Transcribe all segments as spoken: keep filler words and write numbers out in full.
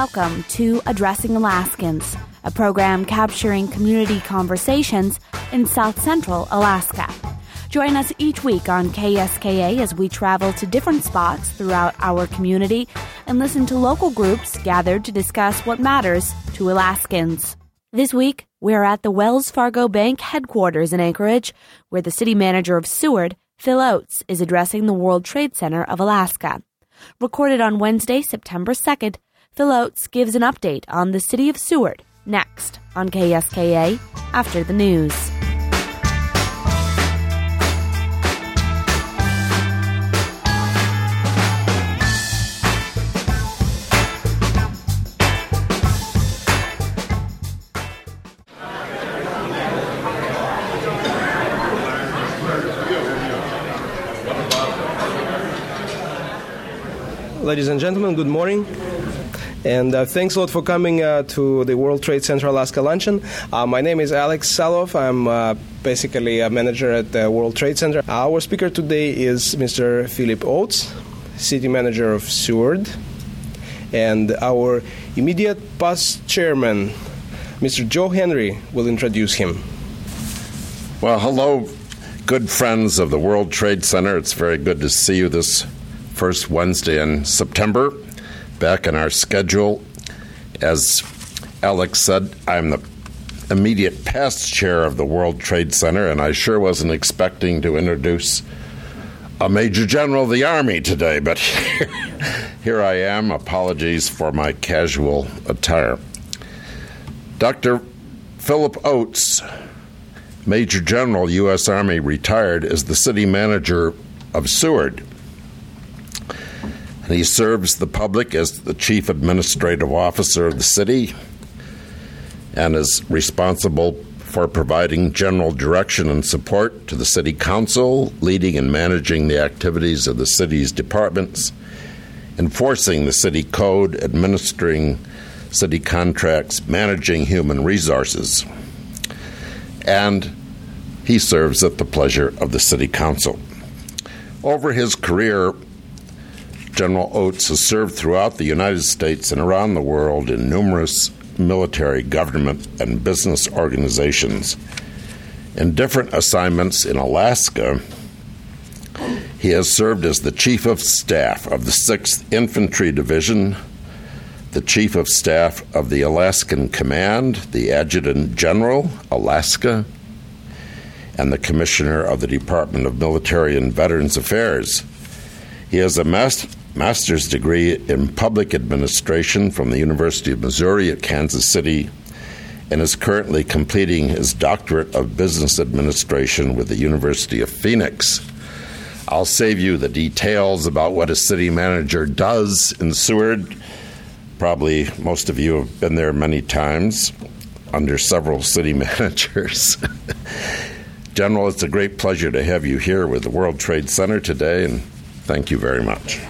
welcome to Addressing Alaskans, a program capturing community conversations in South Central Alaska. Join us each week on K S K A as we travel to different spots throughout our community and listen to local groups gathered to discuss what matters to Alaskans. This week, we're at the Wells Fargo Bank headquarters in Anchorage, where the city manager of Seward, Phil Oates, is addressing the World Trade Center of Alaska. Recorded on Wednesday, September second, Phil Oates gives an update on the city of Seward next on K S K A after the news. Ladies and gentlemen, good morning. And uh, thanks a lot for coming uh, to the World Trade Center Alaska Luncheon. Uh, my name is Alex Saloff. I'm uh, basically a manager at the World Trade Center. Our speaker today is Mister Philip Oates, city manager of Seward, and our immediate past chairman, Mister Joe Henry, will introduce him. Well, hello, good friends of the World Trade Center. It's very good to see you this first Wednesday in September, back on our schedule. As Alex said, I'm the immediate past chair of the World Trade Center, and I sure wasn't expecting to introduce a Major General of the Army today, but here I am. Apologies for my casual attire. Doctor Philip Oates, Major General, U S Army, retired, is the city manager of Seward. He serves the public as the chief administrative officer of the city and is responsible for providing general direction and support to the city council, leading and managing the activities of the city's departments, enforcing the city code, administering city contracts, managing human resources. And he serves at the pleasure of the city council. Over his career, General Oates has served throughout the United States and around the world in numerous military, government, and business organizations. In different assignments in Alaska, he has served as the Chief of Staff of the sixth Infantry Division, the Chief of Staff of the Alaskan Command, the Adjutant General, Alaska, and the Commissioner of the Department of Military and Veterans Affairs. He has a master master's degree in public administration from the University of Missouri at Kansas City and is currently completing his doctorate of business administration with the University of Phoenix. I'll save you the details about what a city manager does in Seward. Probably most of you have been there many times under several city managers. General, it's a great pleasure to have you here with the World Trade Center today, and thank you very much.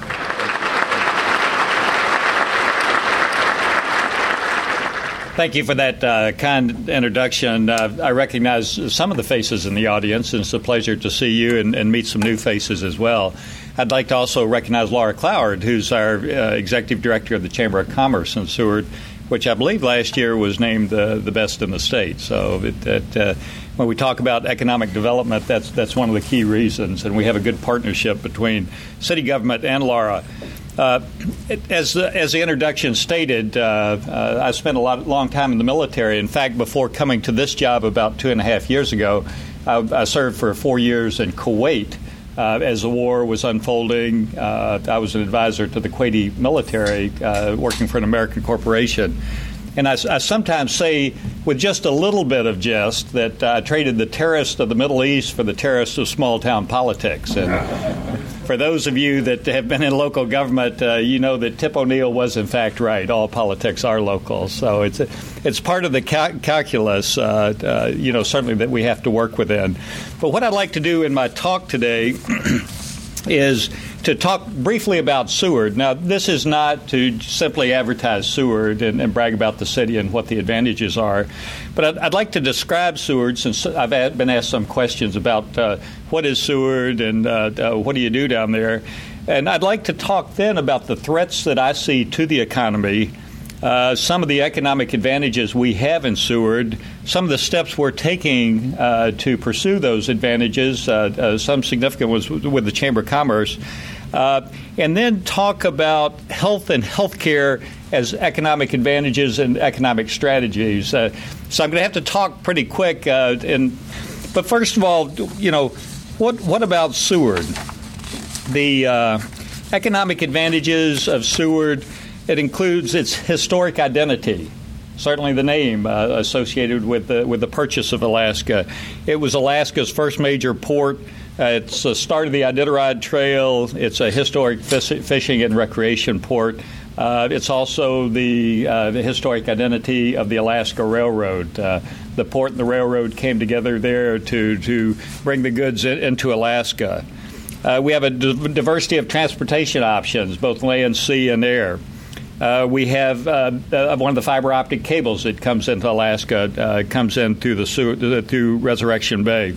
Thank you for that uh, kind introduction. Uh, I recognize some of the faces in the audience, and it's a pleasure to see you and, and meet some new faces as well. I'd like to also recognize Laura Cloward, who's our uh, Executive Director of the Chamber of Commerce in Seward, which I believe last year was named the, the best in the state. So it, it, uh, when we talk about economic development, that's that's one of the key reasons, and we have a good partnership between city government and Laura. Uh, as, the, as the introduction stated, uh, uh, I spent a lot, long time in the military. In fact, before coming to this job about two and a half years ago, I, I served for four years in Kuwait. Uh, as the war was unfolding, uh, I was an advisor to the Kuwaiti military, uh, working for an American corporation. And I, I sometimes say, with just a little bit of jest, that I traded the terrorists of the Middle East for the terrorists of small-town politics. And for those of you that have been in local government, uh, you know that Tip O'Neill was, in fact, right. All politics are local. So it's a, it's part of the cal- calculus, uh, uh, you know, certainly that we have to work within. But what I'd like to do in my talk today is to talk briefly about Seward. Now, this is not to simply advertise Seward and, and brag about the city and what the advantages are, but I'd, I'd like to describe Seward, since I've had, been asked some questions about uh, what is Seward and uh, uh, what do you do down there. And I'd like to talk then about the threats that I see to the economy uh, some of the economic advantages we have in Seward, some of the steps we're taking uh, to pursue those advantages, uh, uh, some significant ones with the Chamber of Commerce, uh, and then talk about health and healthcare as economic advantages and economic strategies. Uh, so I'm going to have to talk pretty quick. Uh, and but first of all, you know, what what about Seward? The uh, economic advantages of Seward, it includes its historic identity. Certainly the name uh, associated with the, with the purchase of Alaska. It was Alaska's first major port. Uh, it's the start of the Iditarod Trail. It's a historic fish, fishing and recreation port. Uh, it's also the, uh, the historic identity of the Alaska Railroad. Uh, the port and the railroad came together there to, to bring the goods in, into Alaska. Uh, we have a d- diversity of transportation options, both land, sea, and air. Uh, we have uh, uh, one of the fiber optic cables that comes into Alaska, uh, comes in through the Seward, through Resurrection Bay.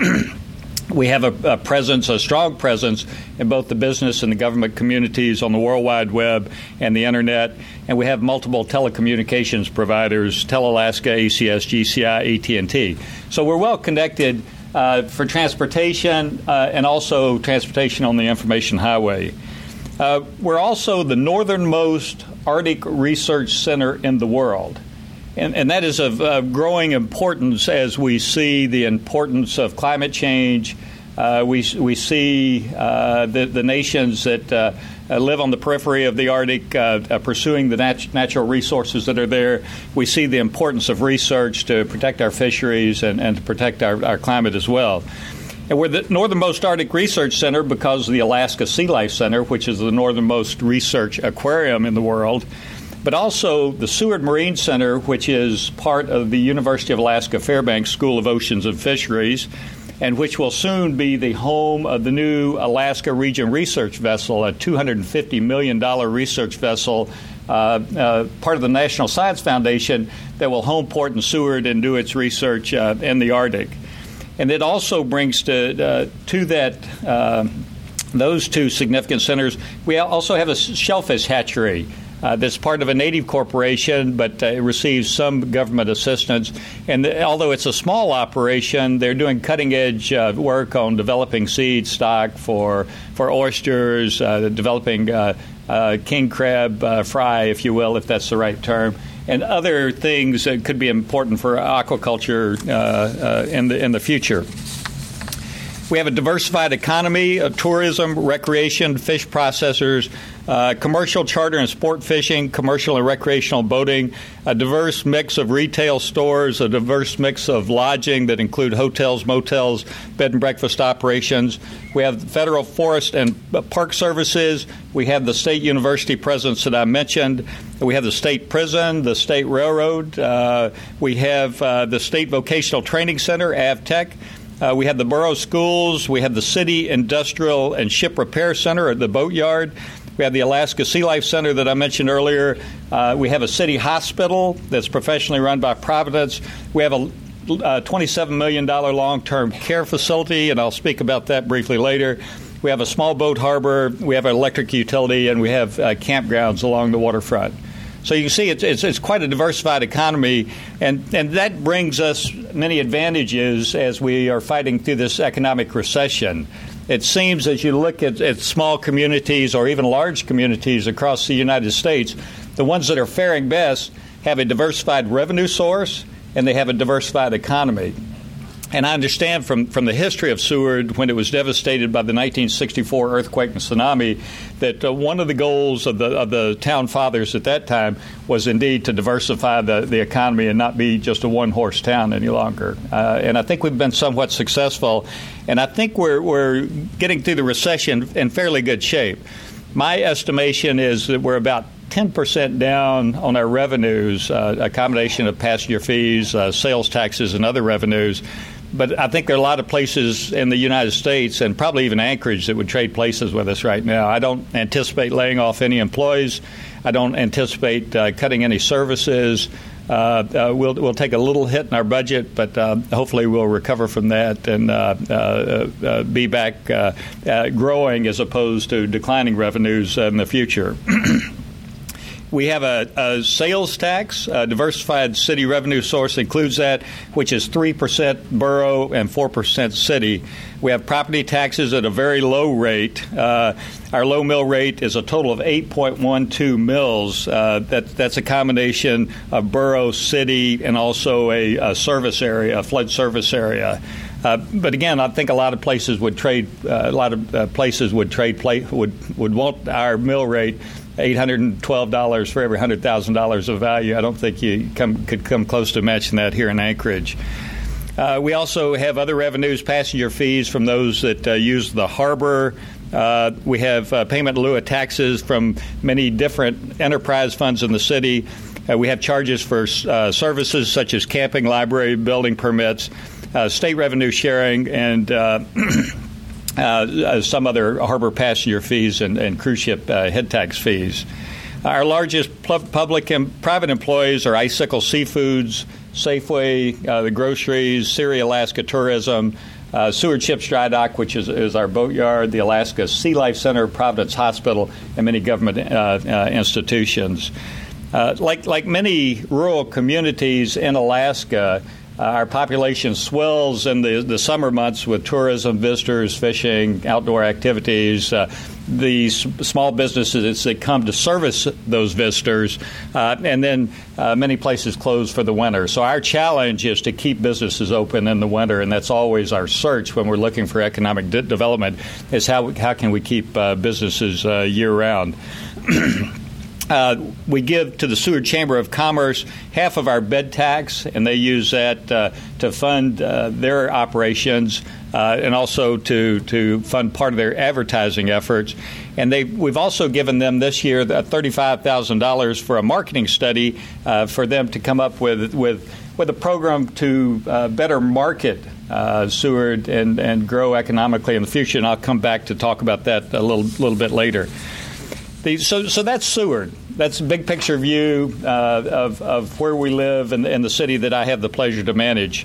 We have a, a presence, a strong presence in both the business and the government communities on the World Wide Web and the Internet. And we have multiple telecommunications providers, Telalaska, A C S, G C I, A T and T. So we're well connected uh, for transportation uh, and also transportation on the information highway. Uh, we're also the northernmost Arctic research center in the world. And, and that is of uh, growing importance as we see the importance of climate change. Uh, we we see uh, the, the nations that uh, live on the periphery of the Arctic uh, uh, pursuing the nat- natural resources that are there. We see the importance of research to protect our fisheries and, and to protect our, our climate as well. And we're the northernmost Arctic Research Center because of the Alaska Sea Life Center, which is the northernmost research aquarium in the world, but also the Seward Marine Center, which is part of the University of Alaska Fairbanks School of Oceans and Fisheries, and which will soon be the home of the new Alaska Region Research Vessel, a two hundred fifty million dollars research vessel, uh, uh, part of the National Science Foundation, that will home port in Seward and do its research uh, in the Arctic. And it also brings to uh, to that uh, those two significant centers. We also have a shellfish hatchery uh, that's part of a native corporation, but uh, it receives some government assistance. And the, although it's a small operation, they're doing cutting-edge uh, work on developing seed stock for for oysters, uh, developing uh, uh, king crab uh, fry, if you will, if that's the right term, and other things that could be important for aquaculture uh, uh, in the in the future. We have a diversified economy of tourism, recreation, fish processors, uh, commercial charter and sport fishing, commercial and recreational boating, a diverse mix of retail stores, a diverse mix of lodging that include hotels, motels, bed and breakfast operations. We have federal forest and park services. We have the state university presence that I mentioned. We have the state prison, the state railroad. Uh, we have uh, the state vocational training center, AvTech. Uh, we have the borough schools. We have the city industrial and ship repair center at the boatyard. We have the Alaska Sea Life Center that I mentioned earlier. Uh, we have a city hospital that's professionally run by Providence. We have a uh, twenty-seven million dollars long-term care facility, and I'll speak about that briefly later. We have a small boat harbor. We have an electric utility, and we have uh, campgrounds along the waterfront. So you can see it's, it's, it's quite a diversified economy, and, and that brings us many advantages as we are fighting through this economic recession. It seems as you look at, at small communities or even large communities across the United States, the ones that are faring best have a diversified revenue source and they have a diversified economy. And I understand from, from the history of Seward, when it was devastated by the nineteen sixty-four earthquake and tsunami, that uh, one of the goals of the of the town fathers at that time was indeed to diversify the, the economy and not be just a one-horse town any longer. Uh, and I think we've been somewhat successful. And I think we're we're getting through the recession in fairly good shape. My estimation is that we're about ten percent down on our revenues, uh, a combination of passenger fees, uh, sales taxes, and other revenues. But I think there are a lot of places in the United States, and probably even Anchorage, that would trade places with us right now. I don't anticipate laying off any employees. I don't anticipate uh, cutting any services. Uh, uh, we'll, we'll take a little hit in our budget, but uh, hopefully we'll recover from that and uh, uh, uh, be back uh, uh, growing as opposed to declining revenues in the future. we have a, a sales tax. A diversified city revenue source includes that, which is three percent borough and four percent city. We have property taxes at a very low rate. Uh, our low mill rate is a total of eight point one two mills. Uh, that, that's a combination of borough, city, and also a, a service area, a flood service area. Uh, but again, I think a lot of places would trade. Uh, a lot of uh, places would trade. Play, would would want our mill rate eight hundred twelve dollars for every one hundred thousand dollars of value. I don't think you come, could come close to matching that here in Anchorage. Uh, we also have other revenues, passenger fees from those that uh, use the harbor. Uh, we have uh, payment in lieu of taxes from many different enterprise funds in the city. Uh, we have charges for uh, services such as camping, library, building permits, uh, state revenue sharing, and uh, uh, some other harbor passenger fees and, and cruise ship uh, head tax fees. Our largest public and private employees are Icicle Seafoods, Safeway, uh, the groceries, Siri Alaska Tourism, uh, Seward Ships Dry Dock, which is, is our boatyard, the Alaska Sea Life Center, Providence Hospital, and many government uh, uh, institutions. Uh, like, like many rural communities in Alaska, uh, our population swells in the, the summer months with tourism, visitors, fishing, outdoor activities. Uh, the s- small businesses that come to service those visitors, uh, and then uh, many places close for the winter. So our challenge is to keep businesses open in the winter, and that's always our search when we're looking for economic de- development, is how, how can we keep uh, businesses uh, year-round. Uh, we give to the Seward Chamber of Commerce half of our bed tax, and they use that uh, to fund uh, their operations uh, and also to, to fund part of their advertising efforts. And they, we've also given them this year thirty-five thousand dollars for a marketing study uh, for them to come up with with, with a program to uh, better market uh, Seward and, and grow economically in the future. And I'll come back to talk about that a little little bit later. The, so, so that's Seward. That's a big picture view uh, of, of where we live and, and the city that I have the pleasure to manage.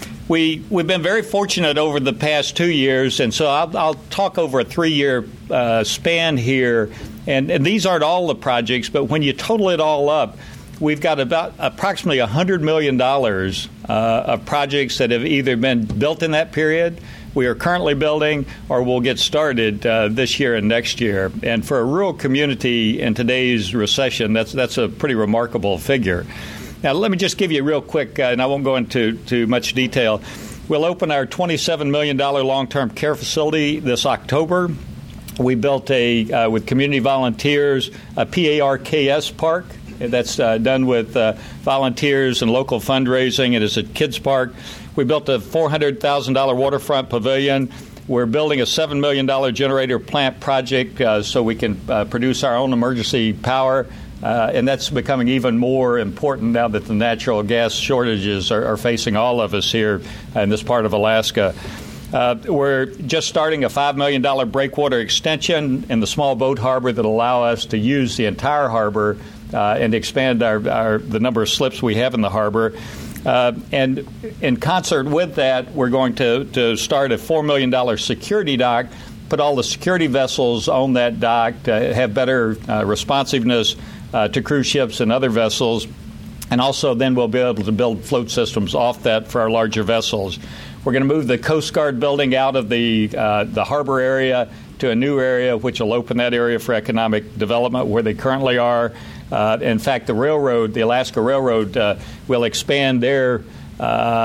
We, we've been very fortunate over the past two years, and so I'll, I'll talk over a three-year uh, span here. And, and these aren't all the projects, but when you total it all up, we've got about approximately one hundred million dollars uh, of projects that have either been built in that period, we are currently building, or will get started uh, this year and next year. And for a rural community in today's recession, that's that's a pretty remarkable figure. Now, let me just give you a real quick, uh, and I won't go into too much detail. We'll open our twenty-seven million dollars long-term care facility this October. We built a, uh, with community volunteers, a P A R K S park. That's uh, done with uh, volunteers and local fundraising. It is a kids park. We built a four hundred thousand dollars waterfront pavilion. We're building a seven million dollars generator plant project uh, so we can uh, produce our own emergency power. Uh, and that's becoming even more important now that the natural gas shortages are, are facing all of us here in this part of Alaska. Uh, we're just starting a five million dollars breakwater extension in the small boat harbor that will allow us to use the entire harbor uh, and expand our, our the number of slips we have in the harbor. Uh, and in concert with that, we're going to, to start a four million dollars security dock, put all the security vessels on that dock to have better uh, responsiveness uh, to cruise ships and other vessels. And also then we'll be able to build float systems off that for our larger vessels. We're going to move the Coast Guard building out of the uh, the harbor area to a new area, which will open that area for economic development where they currently are. Uh, in fact, the railroad, the Alaska Railroad, uh, will expand their uh,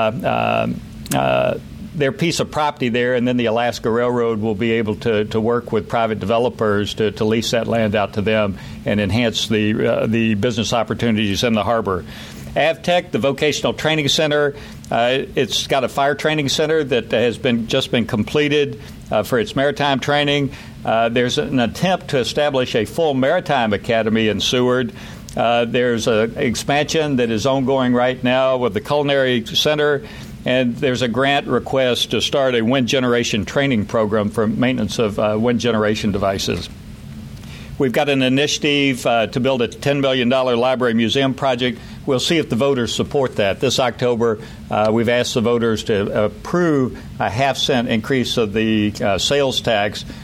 uh, uh, their piece of property there, and then the Alaska Railroad will be able to, to work with private developers to, to lease that land out to them and enhance the uh, the business opportunities in the harbor. AvTech, the vocational training center, uh, it's got a fire training center that has been just been completed uh, for its maritime training. Uh, there's an attempt to establish a full maritime academy in Seward. Uh, there's an expansion that is ongoing right now with the culinary center, and there's a grant request to start a wind generation training program for maintenance of uh, wind generation devices. We've got an initiative uh, to build a ten million dollars library museum project. We'll see if the voters support that. This October, uh, we've asked the voters to approve a half cent increase of the uh, sales tax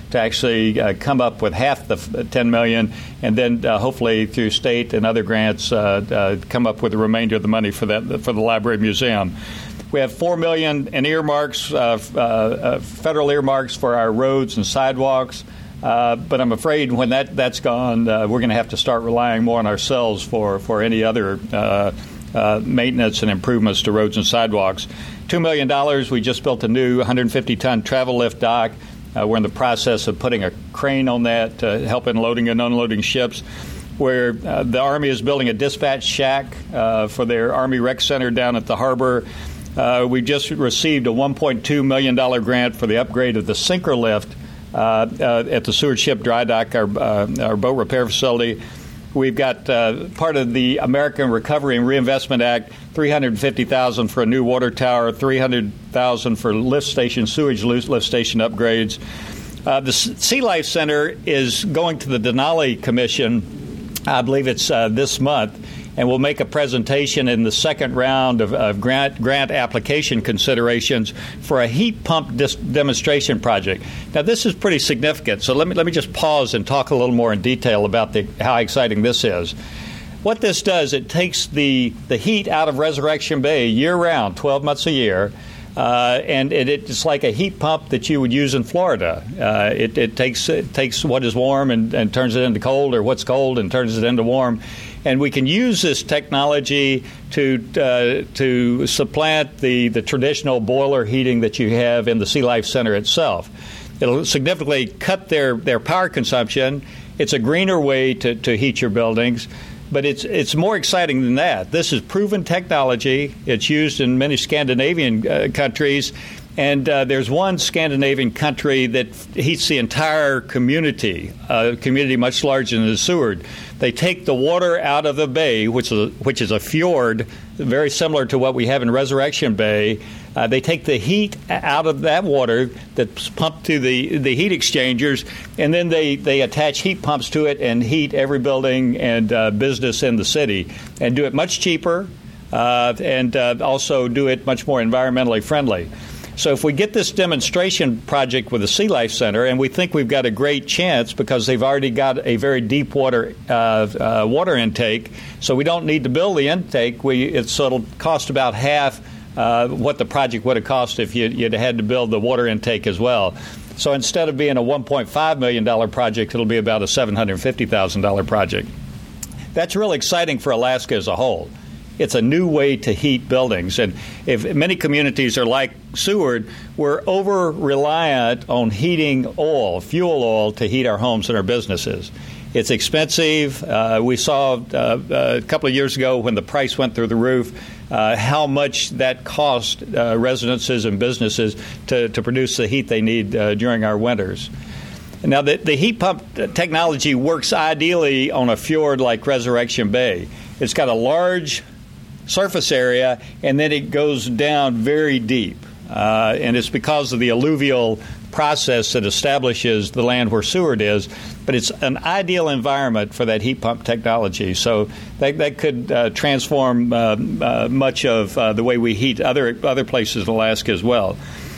to actually uh, come up with half the ten million dollars, and then uh, hopefully through state and other grants uh, uh, come up with the remainder of the money for that for the library museum. We have four million dollars in earmarks, uh, uh, uh, federal earmarks for our roads and sidewalks. Uh, but I'm afraid when that, that's gone, uh, we're going to have to start relying more on ourselves for, for any other uh, uh, maintenance and improvements to roads and sidewalks. two million dollars, we just built a new one hundred fifty ton travel lift dock. Uh, we're in the process of putting a crane on that to help in loading and unloading ships. Where uh, the Army is building a dispatch shack uh, for their Army Rec Center down at the harbor. Uh, we just received a one point two million dollars grant for the upgrade of the sinker lift Uh, uh, at the Seward Ship Dry Dock, our, uh, our boat repair facility. We've got uh, part of the American Recovery and Reinvestment Act, three hundred fifty thousand dollars for a new water tower, three hundred thousand dollars for lift station, sewage lift station upgrades. Uh, the Sea Life Center is going to the Denali Commission, I believe it's uh, this month, and we'll make a presentation in the second round of, of grant grant application considerations for a heat pump dis- demonstration project. Now, this is pretty significant, so let me let me just pause and talk a little more in detail about the, how exciting this is. What this does, it takes the, the heat out of Resurrection Bay year-round, twelve months a year, uh, and it, it's like a heat pump that you would use in Florida. Uh, it, it takes it takes what is warm and, and turns it into cold, or what's cold and turns it into warm. And we can use this technology to uh, to supplant the, the traditional boiler heating that you have in the Sea Life Center itself. It'll significantly cut their, their power consumption. It's a greener way to, to heat your buildings. But it's it's more exciting than that. This is proven technology. It's used in many Scandinavian uh, countries. And uh, there's one Scandinavian country that heats the entire community, a community much larger than the Seward. They take the water out of the bay, which is a, which is a fjord, very similar to what we have in Resurrection Bay. Uh, they take the heat out of that water that's pumped to the, the heat exchangers, and then they, they attach heat pumps to it and heat every building and uh, business in the city, and do it much cheaper uh, and uh, also do it much more environmentally friendly. So if we get this demonstration project with the Sea Life Center, and we think we've got a great chance because they've already got a very deep water uh, uh, water intake, so we don't need to build the intake. We it's, so it'll cost about half uh, what the project would have cost if you, you'd had to build the water intake as well. So instead of being a one point five million dollars project, it'll be about a seven hundred fifty thousand dollars project. That's really exciting for Alaska as a whole. It's a new way to heat buildings. And if many communities are like Seward, we're over-reliant on heating oil, fuel oil, to heat our homes and our businesses. It's expensive. Uh, we saw uh, a couple of years ago when the price went through the roof uh, how much that cost uh, residences and businesses to, to produce the heat they need uh, during our winters. Now, the, the heat pump technology works ideally on a fjord like Resurrection Bay. It's got a large surface area, and then it goes down very deep. Uh, and it's because of the alluvial process that establishes the land where Seward is. But it's an ideal environment for that heat pump technology. So that, that could uh, transform uh, uh, much of uh, the way we heat other other places in Alaska as well.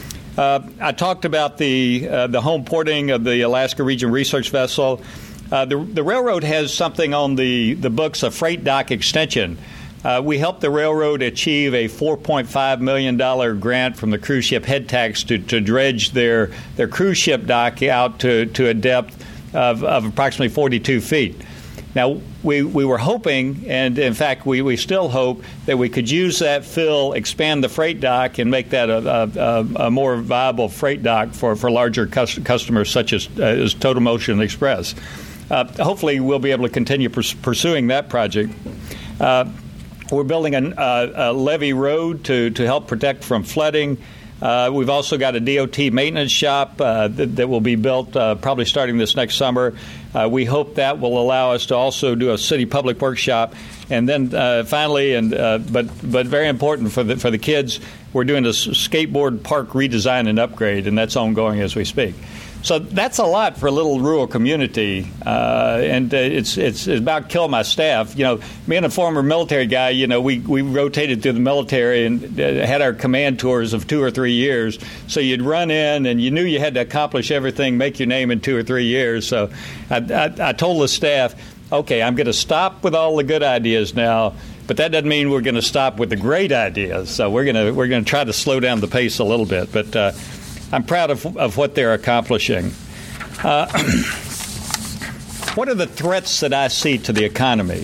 Uh, I talked about the uh, the home porting of the Alaska Region Research Vessel. Uh, the, the railroad has something on the, the books, a freight dock extension. Uh, we helped the railroad achieve a four point five million dollars grant from the cruise ship head tax to, to dredge their, their cruise ship dock out to, to a depth of, of approximately forty-two feet. Now, we, we were hoping, and in fact, we, we still hope, that we could use that fill, expand the freight dock, and make that a, a, a more viable freight dock for, for larger cus- customers such as, uh, as Total Motion Express. Uh, hopefully, we'll be able to continue pers- pursuing that project. Uh, We're building a, a, a levee road to, to help protect from flooding. Uh, we've also got a D O T maintenance shop uh, that, that will be built uh, probably starting this next summer. Uh, we hope that will allow us to also do a city public works shop. And then uh, finally, and uh, but but very important for the for the kids, we're doing a skateboard park redesign and upgrade, and that's ongoing as we speak. So that's a lot for a little rural community, uh, and uh, it's, it's it's about killing my staff. You know, being a former military guy, you know, we, we rotated through the military and uh, had our command tours of two or three years. So you'd run in, and you knew you had to accomplish everything, make your name in two or three years. So I, I, I told the staff, okay, I'm going to stop with all the good ideas now, but that doesn't mean we're going to stop with the great ideas. So we're going to we're going to try to slow down the pace a little bit, but. Uh, I'm proud of, of what they're accomplishing. Uh, what are the threats that I see to the economy?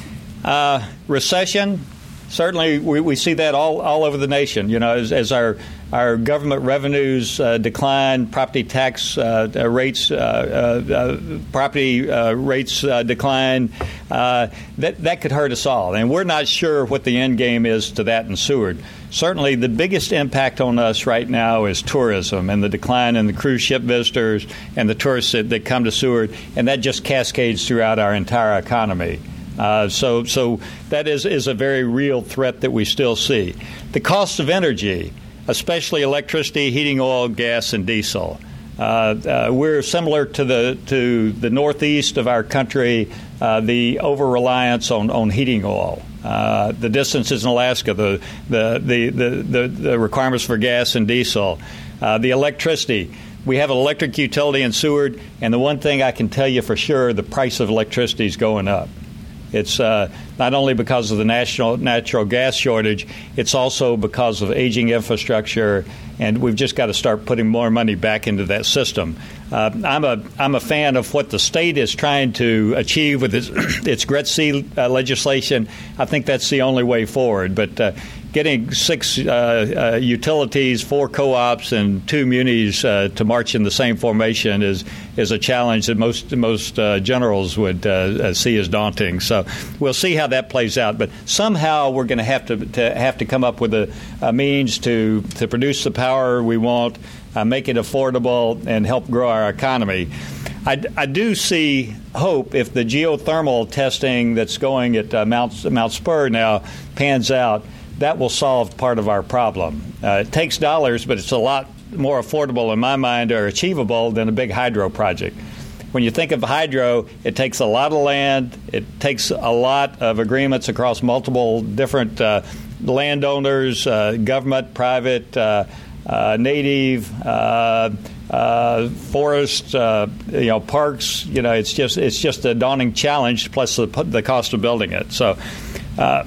Uh, recession, certainly we, we see that all, all over the nation. You know, as, as our our government revenues uh, decline, property tax uh, rates, uh, uh, uh, property uh, rates uh, decline. Uh, that that could hurt us all, and we're not sure what the end game is to that in Seward. Certainly, the biggest impact on us right now is tourism and the decline in the cruise ship visitors and the tourists that, that come to Seward, and that just cascades throughout our entire economy. Uh, so, so that is is a very real threat that we still see. The cost of energy, especially electricity, heating oil, gas, and diesel. Uh, uh, we're similar to the to the northeast of our country, uh, the over-reliance on, on heating oil. Uh, the distances in Alaska, the the, the, the, the the requirements for gas and diesel, uh, the electricity. We have an electric utility in Seward, and the one thing I can tell you for sure, the price of electricity is going up. It's uh, not only because of the national natural gas shortage, it's also because of aging infrastructure, and we've just got to start putting more money back into that system. Uh, I'm a I'm a fan of what the state is trying to achieve with its, its G R E T C uh, legislation. I think that's the only way forward. But uh, getting six uh, uh, utilities, four co-ops, and two munis uh, to march in the same formation is is a challenge that most most uh, generals would uh, see as daunting. So we'll see how that plays out. But somehow we're going to have to to have to come up with a, a means to to produce the power we want, uh, make it affordable, and help grow our economy. I, I do see hope if the geothermal testing that's going at uh, Mount Mount Spur now pans out. That will solve part of our problem. Uh, it takes dollars, but it's a lot more affordable in my mind or achievable than a big hydro project. When you think of hydro, it takes a lot of land. It takes a lot of agreements across multiple different uh, landowners, uh, government, private, uh, uh, native, uh, uh, forest, uh, you know, parks. You know, it's just it's just a daunting challenge. Plus the the cost of building it. So. Uh,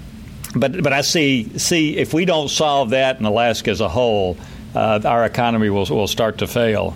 But but I see see if we don't solve that in Alaska as a whole, uh, our economy will will start to fail.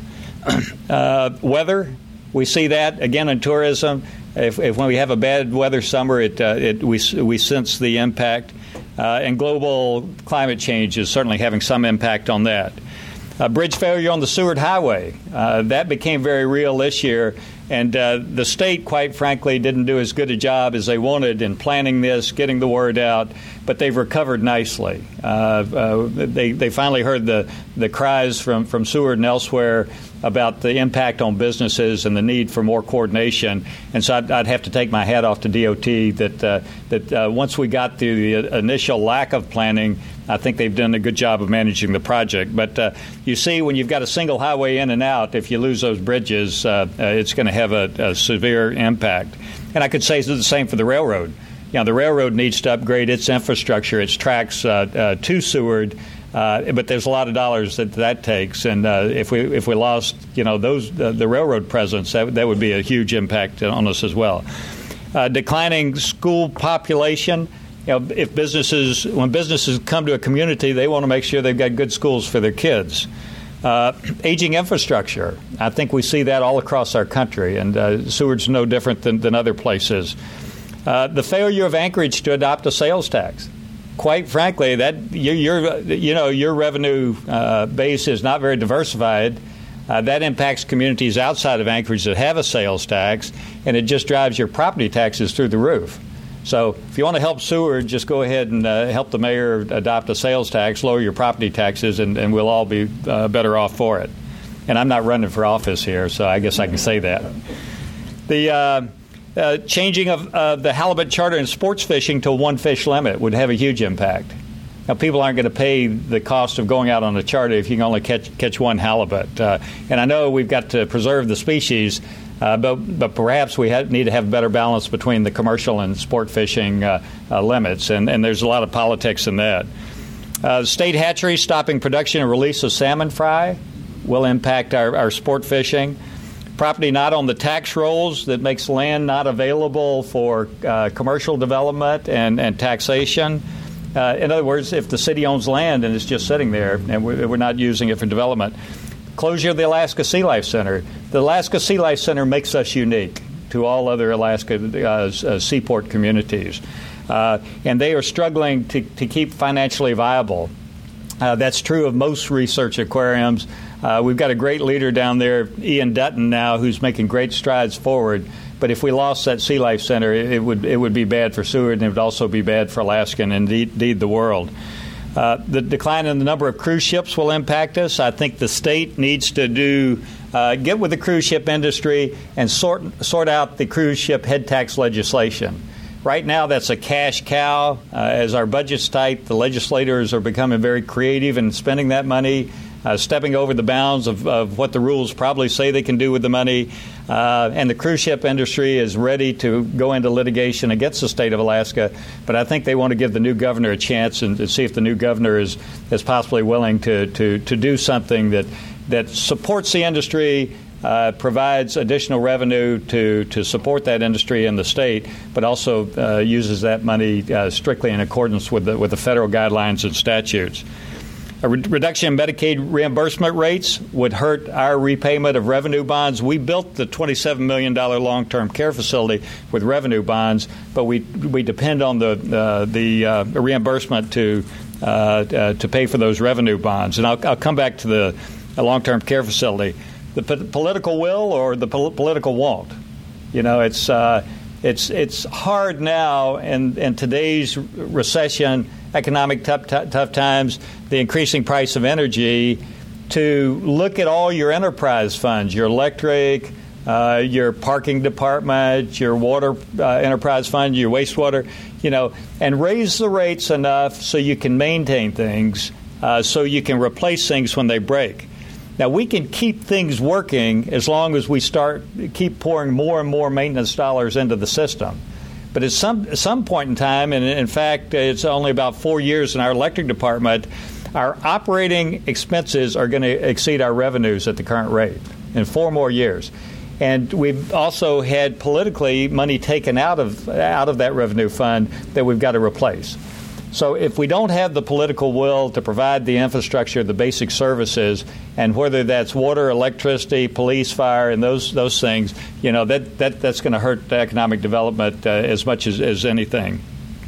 uh, weather, we see that again in tourism. If, if when we have a bad weather summer, it, uh, it we we sense the impact, uh, and global climate change is certainly having some impact on that. Uh, bridge failure on the Seward Highway, uh, that became very real this year. And uh, the state, quite frankly, didn't do as good a job as they wanted in planning this, getting the word out, but they've recovered nicely. Uh, uh, they they finally heard the, the cries from, from Seward and elsewhere about the impact on businesses and the need for more coordination. And so I'd, I'd have to take my hat off to D O T that uh, that uh, once we got through the initial lack of planning, I think they've done a good job of managing the project. But uh, you see, when you've got a single highway in and out, if you lose those bridges, uh, uh, it's going to have a, a severe impact. And I could say the same for the railroad. You know, the railroad needs to upgrade its infrastructure, its tracks uh, uh, to Seward, uh, but there's a lot of dollars that that takes. And uh, if we if we lost, you know, those uh, the railroad presence, that that would be a huge impact on us as well. Uh, declining school population. You know, if businesses, when businesses come to a community, they want to make sure they've got good schools for their kids. Uh, aging infrastructure. I think we see that all across our country, and uh, Seward's no different than, than other places. Uh, the failure of Anchorage to adopt a sales tax. Quite frankly, that your, your you know your revenue uh, base is not very diversified. Uh, that impacts communities outside of Anchorage that have a sales tax, and it just drives your property taxes through the roof. So if you want to help Seward, just go ahead and uh, help the mayor adopt a sales tax, lower your property taxes, and, and we'll all be uh, better off for it. And I'm not running for office here, so I guess I can say that. The uh, uh, changing of uh, the halibut charter and sports fishing to a one-fish limit would have a huge impact. Now, people aren't going to pay the cost of going out on a charter if you can only catch catch one halibut. Uh, and I know we've got to preserve the species, uh, but but perhaps we have, need to have a better balance between the commercial and sport fishing uh, uh, limits. And, and there's a lot of politics in that. Uh, state hatcheries stopping production and release of salmon fry will impact our, our sport fishing. Property not on the tax rolls that makes land not available for uh, commercial development and, and taxation. Uh, in other words, if the city owns land and it's just sitting there and we're, we're not using it for development. Closure of the Alaska Sea Life Center. The Alaska Sea Life Center makes us unique to all other Alaska uh, uh, seaport communities. Uh, and they are struggling to, to keep financially viable. Uh, that's true of most research aquariums. Uh, we've got a great leader down there, Ian Dutton, now, who's making great strides forward. But if we lost that Sea Life Center, it would it would be bad for Seward, and it would also be bad for Alaska and indeed, indeed the world. Uh, the decline in the number of cruise ships will impact us. I think the state needs to do uh, get with the cruise ship industry and sort sort out the cruise ship head tax legislation. Right now, that's a cash cow. Uh, as our budget's tight, the legislators are becoming very creative in spending that money, uh, stepping over the bounds of, of what the rules probably say they can do with the money. Uh, and the cruise ship industry is ready to go into litigation against the state of Alaska. But I think they want to give the new governor a chance and to see if the new governor is, is possibly willing to, to, to do something that, that supports the industry, Uh, provides additional revenue to, to support that industry in the state, but also uh, uses that money uh, strictly in accordance with the, with the federal guidelines and statutes. A re- reduction in Medicaid reimbursement rates would hurt our repayment of revenue bonds. We built the twenty-seven million dollars long-term care facility with revenue bonds, but we we depend on the uh, the uh, reimbursement to uh, uh, to pay for those revenue bonds. And I'll, I'll come back to the, the long-term care facility. The p- political will or the pol- political won't. You know, it's uh, it's it's hard now in, in today's recession, economic tough, t- tough times, the increasing price of energy, to look at all your enterprise funds, your electric, uh, your parking department, your water uh, enterprise fund, your wastewater, you know, and raise the rates enough so you can maintain things, uh, so you can replace things when they break. Now, we can keep things working as long as we start keep pouring more and more maintenance dollars into the system. But at some some point in time, and in fact, it's only about four years in our electric department, our operating expenses are going to exceed our revenues at the current rate in four more years. And we've also had politically money taken out of out of that revenue fund that we've got to replace. So if we don't have the political will to provide the infrastructure, the basic services, and whether that's water, electricity, police, fire, and those those things, you know, that, that that's going to hurt economic development uh, as much as, as anything.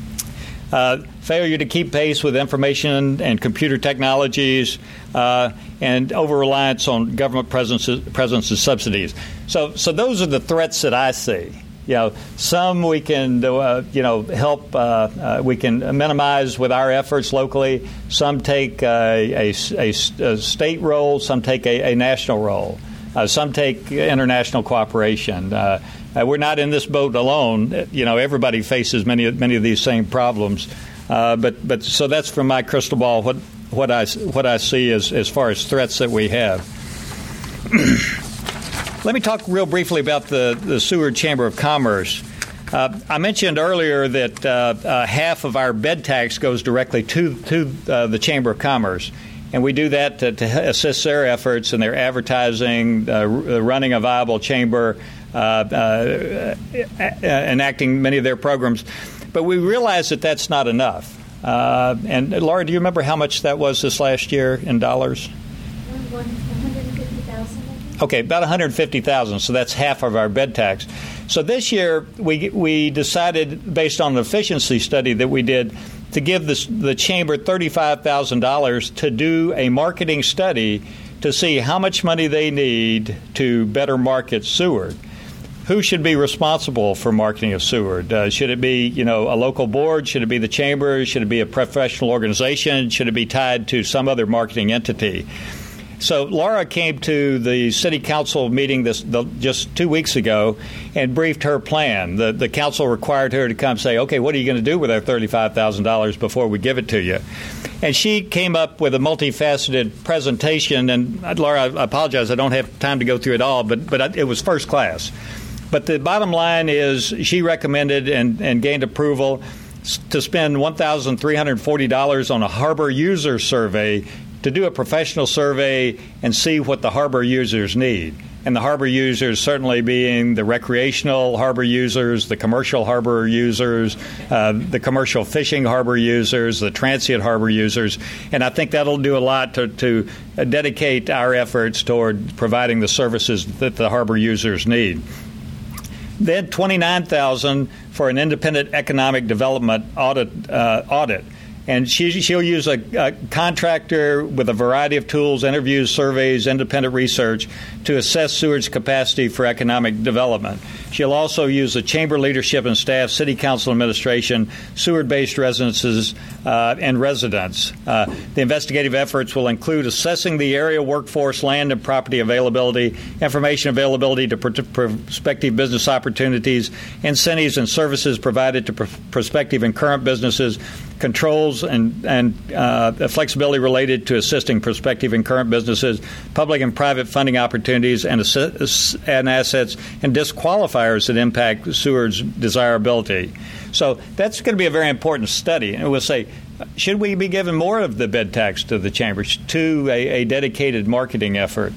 Uh, failure to keep pace with information and computer technologies, uh, and over-reliance on government presence, presence and subsidies. So, so those are the threats that I see. You know, some we can, uh, you know, help. Uh, uh, we can minimize with our efforts locally. Some take uh, a, a, a state role. Some take a, a national role. Uh, some take international cooperation. Uh, uh, we're not in this boat alone. You know, everybody faces many many of these same problems. Uh, but but so that's from my crystal ball. What what I what I see as as far as threats that we have. Let me talk real briefly about the, the Seward Chamber of Commerce. Uh, I mentioned earlier that uh, uh, half of our bed tax goes directly to, to uh, the Chamber of Commerce, and we do that to, to assist their efforts in their advertising, uh, running a viable chamber, uh, uh, enacting many of their programs. But we realize that that's not enough. Uh, and, Laura, do you remember how much that was this last year in dollars? one hundred fifty thousand. Okay, about one hundred fifty thousand, so that's half of our bed tax. So this year, we we decided, based on an efficiency study that we did, to give this, the chamber thirty-five thousand dollars to do a marketing study to see how much money they need to better market Seward. Who should be responsible for marketing of Seward? Uh, should it be, you know, a local board? Should it be the chamber? Should it be a professional organization? Should it be tied to some other marketing entity? So Laura came to the city council meeting this the, just two weeks ago and briefed her plan. The, the council required her to come say, okay, what are you going to do with our thirty-five thousand dollars before we give it to you? And she came up with a multifaceted presentation. And Laura, I apologize, I don't have time to go through it all, but, but it was first class. But the bottom line is she recommended and, and gained approval to spend one thousand three hundred forty dollars on a harbor user survey to do a professional survey and see what the harbor users need. And the harbor users certainly being the recreational harbor users, the commercial harbor users, uh, the commercial fishing harbor users, the transient harbor users. And I think that'll do a lot to, to dedicate our efforts toward providing the services that the harbor users need. Then twenty-nine thousand dollars for an independent economic development audit. Uh, audit. And she, she'll use a, a contractor with a variety of tools, interviews, surveys, independent research to assess Seward's capacity for economic development. She'll also use the chamber leadership and staff, city council administration, Seward-based residences, uh, and residents. Uh, the investigative efforts will include assessing the area workforce, land and property availability, information availability to pr- prospective business opportunities, incentives and services provided to pr- prospective and current businesses, controls and, and uh, flexibility related to assisting prospective and current businesses, public and private funding opportunities and, assi- and assets, and disqualifiers that impact Seward's desirability. So that's going to be a very important study. And we'll say, should we be giving more of the bed tax to the chamber, to a, a dedicated marketing effort?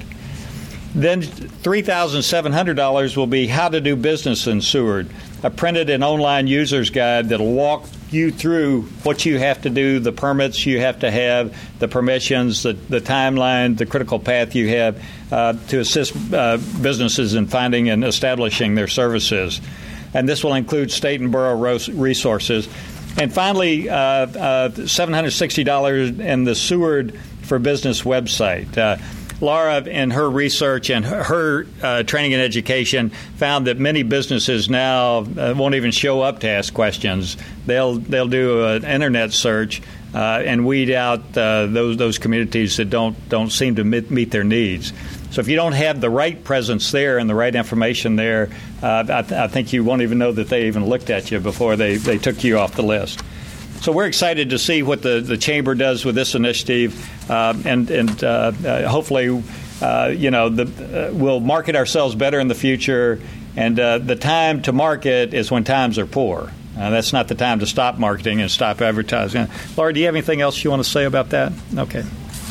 Then three thousand seven hundred dollars will be how to do business in Seward, a printed and online user's guide that will walk you through what you have to do, the permits you have to have, the permissions, the, the timeline, the critical path you have uh, to assist uh, businesses in finding and establishing their services. And this will include state and borough resources. And finally, uh, uh, seven hundred sixty dollars in the Seward for Business website. Uh, Laura, in her research and her uh, training and education, found that many businesses now uh, won't even show up to ask questions. They'll they'll do an internet search uh, and weed out uh, those those communities that don't don't seem to meet, meet their needs. So if you don't have the right presence there and the right information there, uh, I, th- I think you won't even know that they even looked at you before they, they took you off the list. So we're excited to see what the, the chamber does with this initiative, uh, and and uh, uh, hopefully, uh, you know, the, uh, we'll market ourselves better in the future. And uh, the time to market is when times are poor. Uh, that's not the time to stop marketing and stop advertising. Laura, do you have anything else you want to say about that? Okay.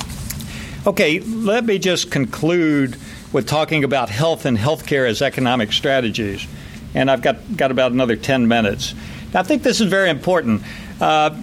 Okay, let me just conclude with talking about health and healthcare as economic strategies. And I've got, got about another ten minutes. Now, I think this is very important. Uh,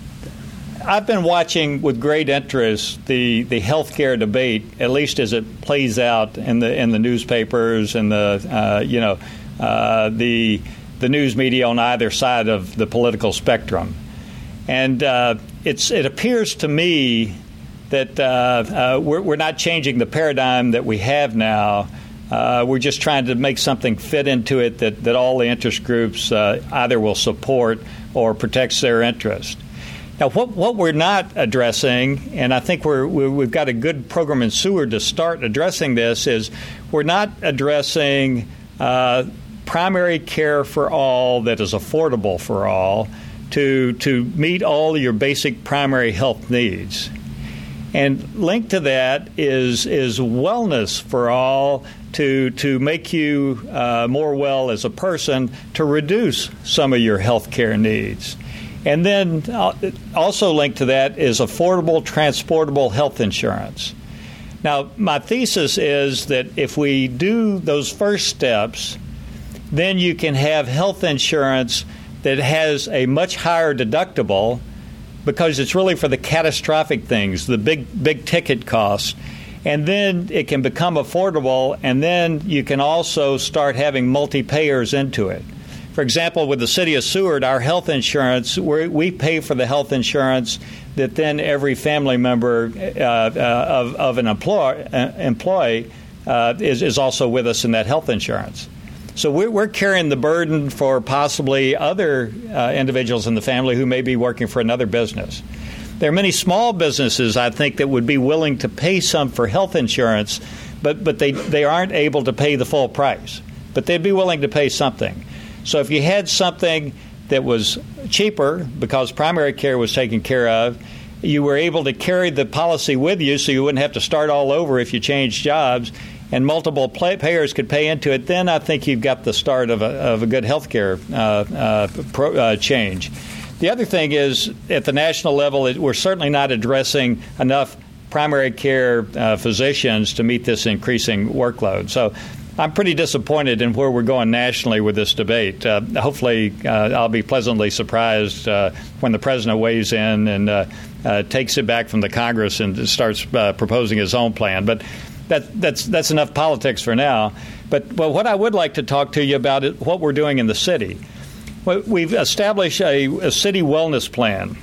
I've been watching with great interest the, the healthcare debate, at least as it plays out in the in the newspapers and the uh, you know uh, the the news media on either side of the political spectrum, and uh, it's it appears to me that uh, uh, we're, we're not changing the paradigm that we have now. Uh, we're just trying to make something fit into it that, that all the interest groups uh, either will support or protects their interest. Now, what, what we're not addressing, and I think we're, we've got a good program in Seward to start addressing this, is we're not addressing uh, primary care for all that is affordable for all to, to meet all your basic primary health needs. And linked to that is, is wellness for all, to to make you uh, more well as a person, to reduce some of your health care needs. And then also linked to that is affordable, transportable health insurance. Now, my thesis is that if we do those first steps, then you can have health insurance that has a much higher deductible, because it's really for the catastrophic things, the big big ticket costs. And then it can become affordable, and then you can also start having multi-payers into it. For example, with the City of Seward, our health insurance, we're, we pay for the health insurance that then every family member uh, uh, of, of an employ, uh, employee uh, is, is also with us in that health insurance. So we're, we're carrying the burden for possibly other uh, individuals in the family who may be working for another business. There are many small businesses, I think, that would be willing to pay some for health insurance, but, but they, they aren't able to pay the full price. But they'd be willing to pay something. So if you had something that was cheaper because primary care was taken care of, you were able to carry the policy with you so you wouldn't have to start all over if you changed jobs, and multiple play- payers could pay into it, then I think you've got the start of a, of a good health care uh, uh, pro, uh, change. The other thing is, at the national level, it, we're certainly not addressing enough primary care uh, physicians to meet this increasing workload. So I'm pretty disappointed in where we're going nationally with this debate. Uh, hopefully, uh, I'll be pleasantly surprised uh, when the president weighs in and uh, uh, takes it back from the Congress and starts uh, proposing his own plan. But that, that's that's enough politics for now. But, but what I would like to talk to you about is what we're doing in the city. We've established a, a city wellness plan.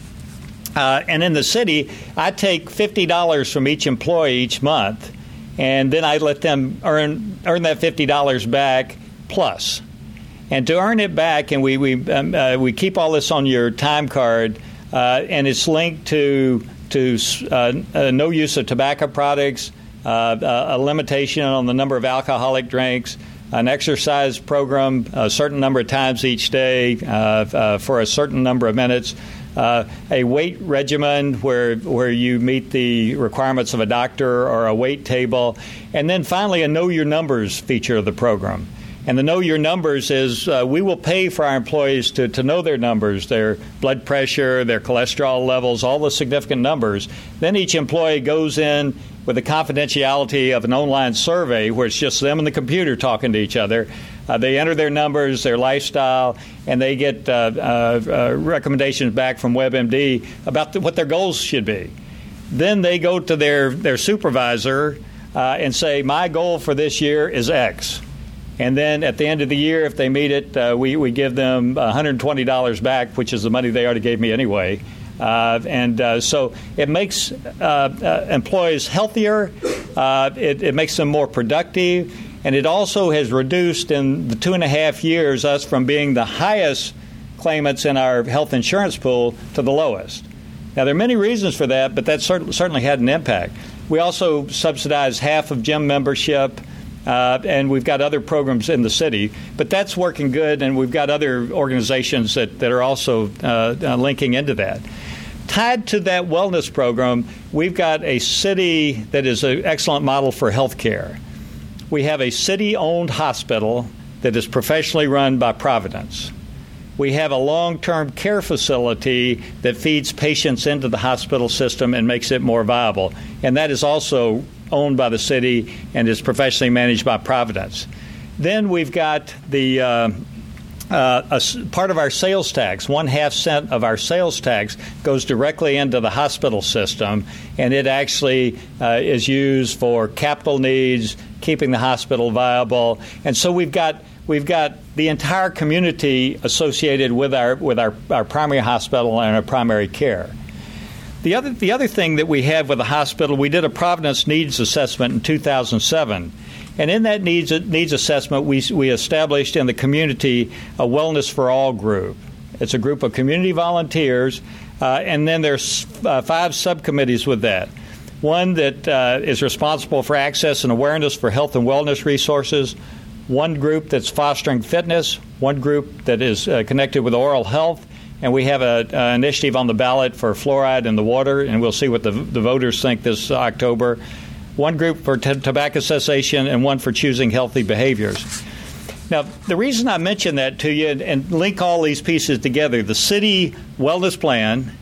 Uh, and in the city, I take fifty dollars from each employee each month, and then I let them earn earn that fifty dollars back plus. And to earn it back, and we we um, uh, we keep all this on your time card, uh, and it's linked to to uh, uh, no use of tobacco products, uh, a limitation on the number of alcoholic drinks, an exercise program a certain number of times each day uh, uh, for a certain number of minutes. Uh, a weight regimen where where you meet the requirements of a doctor or a weight table, and then finally a Know Your Numbers feature of the program. And the Know Your Numbers is uh, we will pay for our employees to, to know their numbers, their blood pressure, their cholesterol levels, all the significant numbers. Then each employee goes in with the confidentiality of an online survey where it's just them and the computer talking to each other. Uh, they enter their numbers, their lifestyle, and they get uh, uh, uh, recommendations back from WebMD about the, what their goals should be. Then they go to their, their supervisor uh, and say, my goal for this year is X. And then at the end of the year, if they meet it, uh, we, we give them one hundred twenty dollars back, which is the money they already gave me anyway. Uh, and uh, so it makes uh, uh, employees healthier, uh, it, it makes them more productive, and it also has reduced in the two and a half years us from being the highest claimants in our health insurance pool to the lowest. Now, there are many reasons for that, but that cert- certainly had an impact. We also subsidize half of gym membership, uh, and we've got other programs in the city. But that's working good, and we've got other organizations that, that are also uh, uh, linking into that. Tied to that wellness program, we've got a city that is an excellent model for health care. We have a city-owned hospital that is professionally run by Providence. We have a long-term care facility that feeds patients into the hospital system and makes it more viable. And that is also owned by the city and is professionally managed by Providence. Then we've got the uh, uh, a, part of our sales tax. One half cent of our sales tax goes directly into the hospital system, and it actually uh, is used for capital needs, keeping the hospital viable. And so we've got we've got the entire community associated with our with our, our primary hospital and our primary care. The other the other thing that we have with the hospital, we did a Providence needs assessment in two thousand seven. And in that needs needs assessment, we we established in the community a Wellness for All group. It's a group of community volunteers, uh, and then there's uh, five subcommittees with that. One that uh, is responsible for access and awareness for health and wellness resources, one group that's fostering fitness, one group that is uh, connected with oral health, and we have an initiative on the ballot for fluoride in the water, and we'll see what the, the voters think this October. One group for t- tobacco cessation, and one for choosing healthy behaviors. Now, the reason I mention that to you and, and link all these pieces together, the city wellness plan,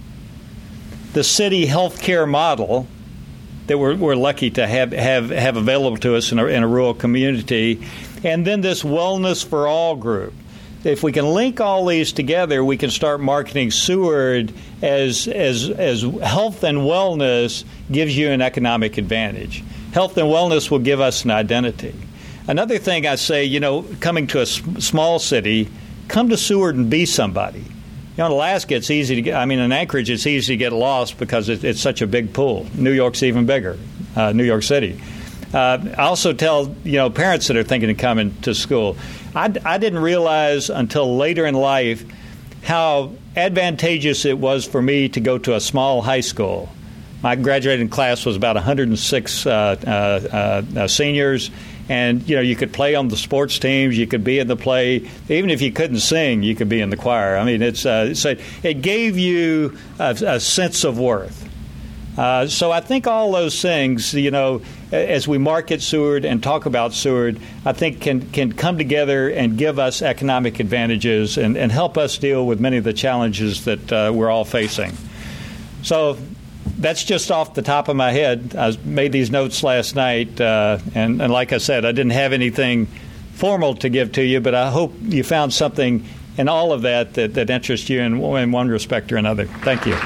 the city health care model that we're, we're lucky to have, have, have available to us in a, in a rural community, and then this Wellness for All group. If we can link all these together, we can start marketing Seward as as as health and wellness gives you an economic advantage. Health and wellness will give us an identity. Another thing I say, you know, coming to a s- small city, come to Seward and be somebody. You know, in Alaska, it's easy to get, I mean, in Anchorage, it's easy to get lost because it, it's such a big pool. New York's even bigger, uh, New York City. Uh, I also tell, you know, parents that are thinking of coming to school, I, I didn't realize until later in life how advantageous it was for me to go to a small high school. My graduating class was about one hundred six uh, uh, uh, seniors, and you know you could play on the sports teams, you could be in the play. Even if you couldn't sing, you could be in the choir. I mean, it's uh, so it gave you a, a sense of worth. Uh, so I think all those things, you know, as we market Seward and talk about Seward, I think can can come together and give us economic advantages and, and help us deal with many of the challenges that uh, we're all facing. So that's just off the top of my head. I made these notes last night, uh, and, and like I said, I didn't have anything formal to give to you, but I hope you found something in all of that that, that interests you in, in one respect or another. Thank you.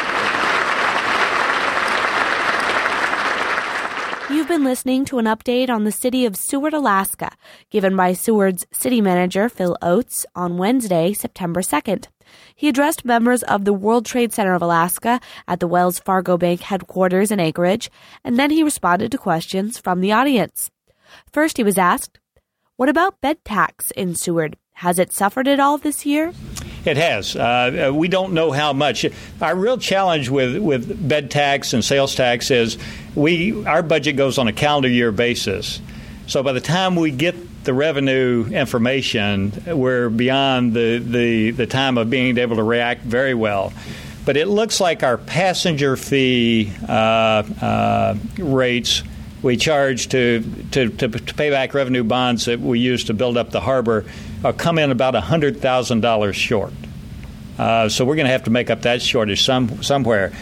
You've been listening to an update on the city of Seward, Alaska, given by Seward's city manager, Phil Oates, on Wednesday, September second. He addressed members of the World Trade Center of Alaska at the Wells Fargo Bank headquarters in Anchorage, and then he responded to questions from the audience. First, he was asked, "What about bed tax in Seward? Has it suffered at all this year?" It has. Uh, we don't know how much. Our real challenge with, with bed tax and sales tax is we our budget goes on a calendar year basis. So by the time we get the revenue information, we're beyond the, the, the time of being able to react very well. But it looks like our passenger fee uh, uh, rates we charge to, to, to, to pay back revenue bonds that we use to build up the harbor uh, come in about one hundred thousand dollars short. Uh, so we're going to have to make up that shortage some, somewhere.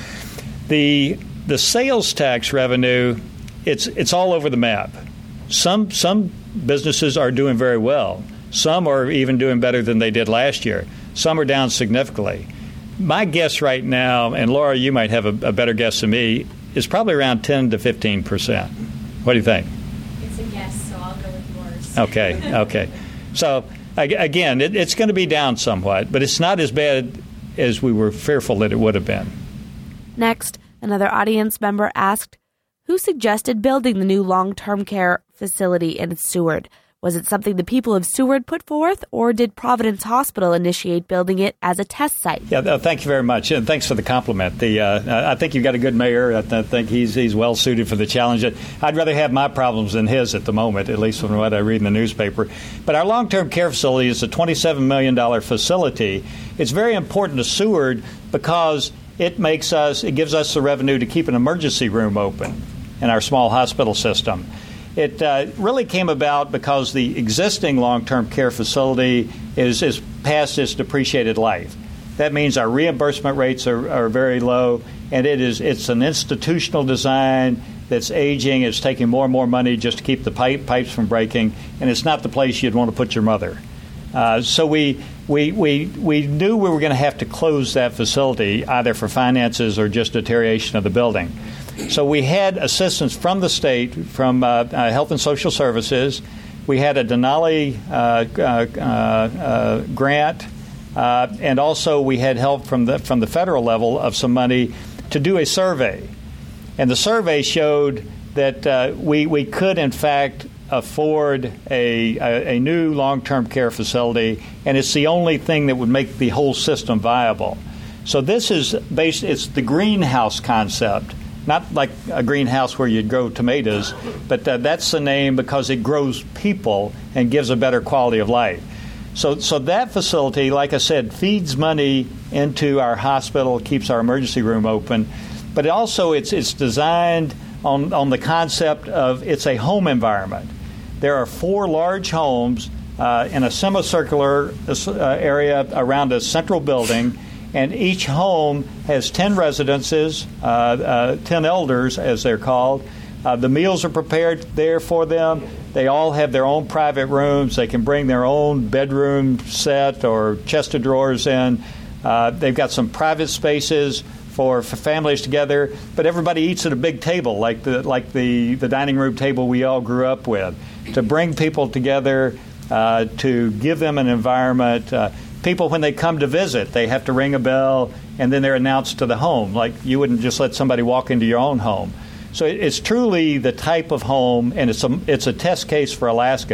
The the sales tax revenue, it's it's all over the map. Some some businesses are doing very well. Some are even doing better than they did last year. Some are down significantly. My guess right now, and Laura, you might have a, a better guess than me, is probably around ten to fifteen percent. What do you think? It's a guess, so I'll go with yours. Okay, okay. So, again, it, it's going to be down somewhat, but it's not as bad as we were fearful that it would have been. Next, another audience member asked, "Who suggested building the new long-term care facility in Seward? Was it something the people of Seward put forth, or did Providence Hospital initiate building it as a test site?" Yeah, uh, thank you very much, and thanks for the compliment. The uh, I think you've got a good mayor. I, th- I think he's he's well suited for the challenge. I'd rather have my problems than his at the moment, at least from what I read in the newspaper. But our long-term care facility is a twenty-seven million dollars facility. It's very important to Seward because it makes us, it gives us the revenue to keep an emergency room open in our small hospital system. It uh, really came about because the existing long-term care facility is, is past its depreciated life. That means our reimbursement rates are, are very low, and it is it's an institutional design that's aging. It's taking more and more money just to keep the pipe, pipes from breaking, and it's not the place you'd want to put your mother. Uh, so we, we, we, we knew we were going to have to close that facility either for finances or just deterioration of the building. So we had assistance from the state, from uh, uh, Health and Social Services. We had a Denali uh, uh, uh, grant, uh, and also we had help from the from the federal level of some money to do a survey. And the survey showed that uh, we we could in fact afford a, a, a new long-term care facility, and it's the only thing that would make the whole system viable. So this is based. It's the greenhouse concept. Not like a greenhouse where you'd grow tomatoes, but uh, that's the name because it grows people and gives a better quality of life. So so that facility, like I said, feeds money into our hospital, keeps our emergency room open, but it also it's it's designed on, on the concept of it's a home environment. There are four large homes uh, in a semicircular uh, area around a central building, and each home has ten residences, uh, uh, ten elders, as they're called. Uh, the meals are prepared there for them. They all have their own private rooms. They can bring their own bedroom set or chest of drawers in. Uh, they've got some private spaces for, for families together, but everybody eats at a big table, like the like the, the dining room table we all grew up with, to bring people together, uh, to give them an environment. Uh, People, when they come to visit, they have to ring a bell, and then they're announced to the home. Like you wouldn't just let somebody walk into your own home. So it's truly the type of home, and it's a, it's a test case for Alaska.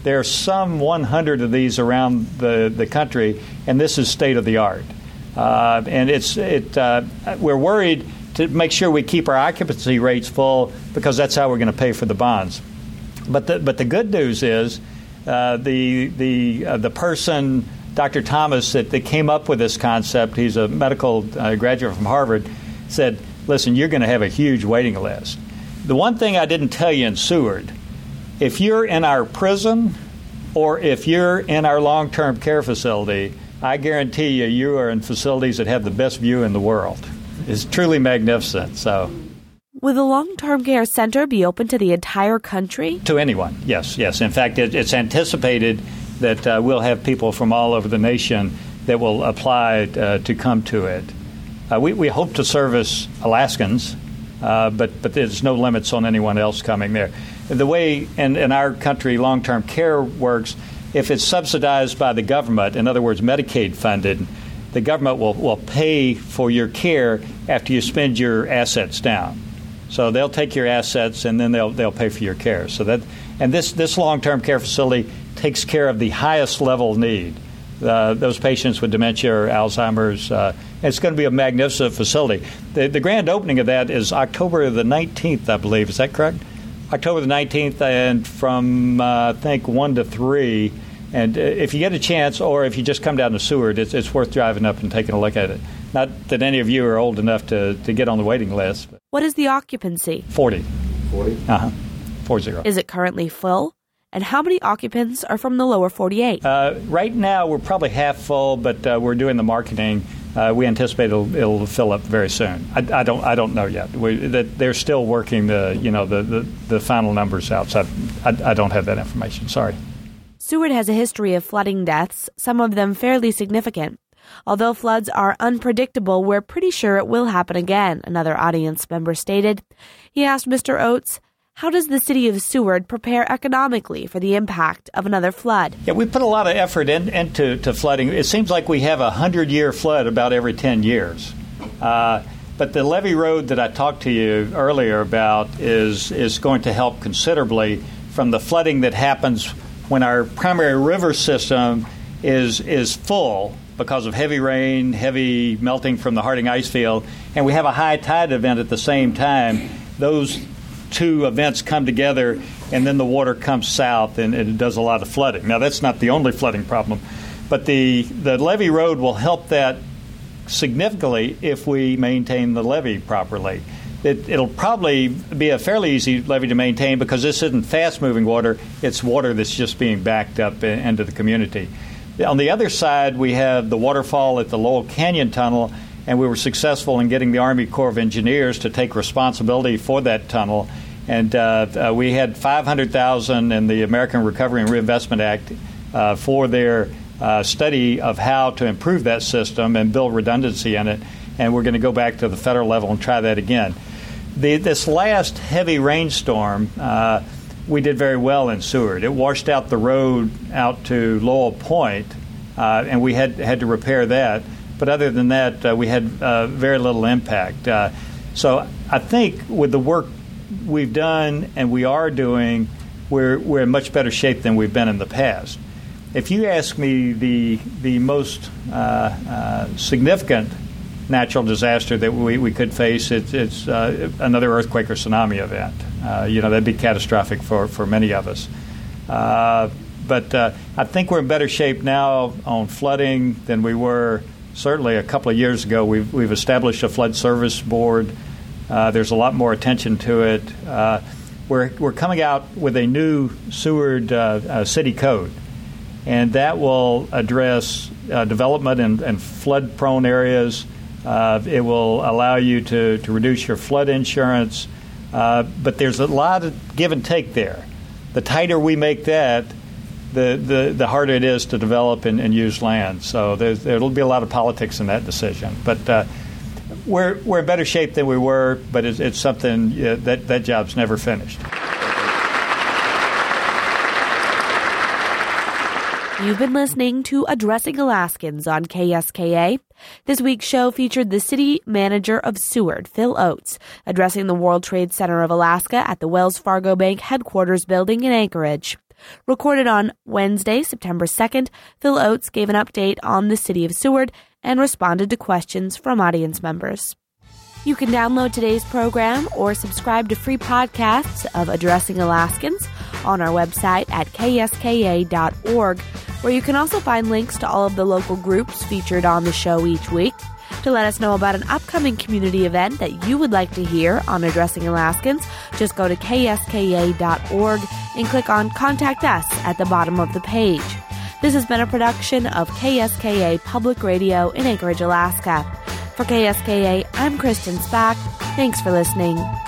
There are some one hundred of these around the, the country, and this is state-of-the-art. Uh, and it's it. Uh, we're worried to make sure we keep our occupancy rates full because that's how we're going to pay for the bonds. But the, but the good news is uh, the the uh, the person, Doctor Thomas, that, that came up with this concept, he's a medical uh, graduate from Harvard, said, listen, you're going to have a huge waiting list. The one thing I didn't tell you in Seward, if you're in our prison or if you're in our long-term care facility, I guarantee you you are in facilities that have the best view in the world. It's truly magnificent. So, will the long-term care center be open to the entire country? To anyone, yes, yes. In fact, it, it's anticipated that uh, we'll have people from all over the nation that will apply uh, to come to it. Uh, we, we hope to service Alaskans, uh, but, but there's no limits on anyone else coming there. The way in, in our country long-term care works, if it's subsidized by the government, in other words, Medicaid funded, the government will, will pay for your care after you spend your assets down. So they'll take your assets and then they'll they'll pay for your care. So that and this this long-term care facility takes care of the highest level need. Uh, those patients with dementia or Alzheimer's. Uh, it's going to be a magnificent facility. The, the grand opening of that is October the nineteenth, I believe. Is that correct? October the nineteenth, and from, uh, I think, one to three. And uh, if you get a chance, or if you just come down to Seward, it's, it's worth driving up and taking a look at it. Not that any of you are old enough to, to get on the waiting list. What is the occupancy? forty. forty? Uh-huh. Four zero. Is it currently full? And how many occupants are from the lower forty-eight? Uh, right now, we're probably half full, but uh, we're doing the marketing. Uh, we anticipate it'll, it'll fill up very soon. I, I don't. I don't know yet. We, that they're still working the, you know, the, the, the final numbers out. So I, I, I don't have that information. Sorry. Seward has a history of flooding deaths, some of them fairly significant. Although floods are unpredictable, we're pretty sure it will happen again, another audience member stated. He asked Mister Oates, how does the city of Seward prepare economically for the impact of another flood? Yeah, we put a lot of effort in, into to flooding. It seems like we have a hundred-year flood about every ten years. Uh, but the levee road that I talked to you earlier about is is going to help considerably from the flooding that happens when our primary river system is is full because of heavy rain, heavy melting from the Harding ice field, and we have a high tide event at the same time. Those two events come together, and then the water comes south, and, and it does a lot of flooding. Now, that's not the only flooding problem, but the, the levee road will help that significantly if we maintain the levee properly. It, it'll probably be a fairly easy levee to maintain because this isn't fast-moving water. It's water that's just being backed up in, into the community. On the other side, we have the waterfall at the Lowell Canyon Tunnel, and we were successful in getting the Army Corps of Engineers to take responsibility for that tunnel. And uh, uh, we had five hundred thousand dollars in the American Recovery and Reinvestment Act uh, for their uh, study of how to improve that system and build redundancy in it. And we're going to go back to the federal level and try that again. The, this last heavy rainstorm, uh, we did very well in Seward. It washed out the road out to Lowell Point, uh, and we had had to repair that. But other than that, uh, we had uh, very little impact. Uh, so I think with the work we've done and we are doing, we're we're in much better shape than we've been in the past. If you ask me the the most uh, uh, significant natural disaster that we, we could face, it, it's uh, another earthquake or tsunami event. Uh, you know, that'd be catastrophic for, for many of us. Uh, but uh, I think we're in better shape now on flooding than we were certainly a couple of years ago. We've, we've established a flood service board. Uh, there's a lot more attention to it. Uh, we're, we're coming out with a new Seward uh, uh, city code, and that will address uh, development in, in flood-prone areas. Uh, it will allow you to, to reduce your flood insurance. Uh, but there's a lot of give and take there. The tighter we make that, the the, the harder it is to develop and, and use land. So there's, there'll be a lot of politics in that decision. But uh, we're we're in better shape than we were, but it's, it's something uh, that that job's never finished. You've been listening to Addressing Alaskans on K S K A. This week's show featured the city manager of Seward, Phil Oates, addressing the World Trade Center of Alaska at the Wells Fargo Bank headquarters building in Anchorage. Recorded on Wednesday, September second, Phil Oates gave an update on the city of Seward and responded to questions from audience members. You can download today's program or subscribe to free podcasts of Addressing Alaskans on our website at k s k a dot org, where you can also find links to all of the local groups featured on the show each week. To let us know about an upcoming community event that you would like to hear on Addressing Alaskans, just go to k s k a dot org and click on Contact Us at the bottom of the page. This has been a production of K S K A Public Radio in Anchorage, Alaska. For K S K A, I'm Kristen Spack. Thanks for listening.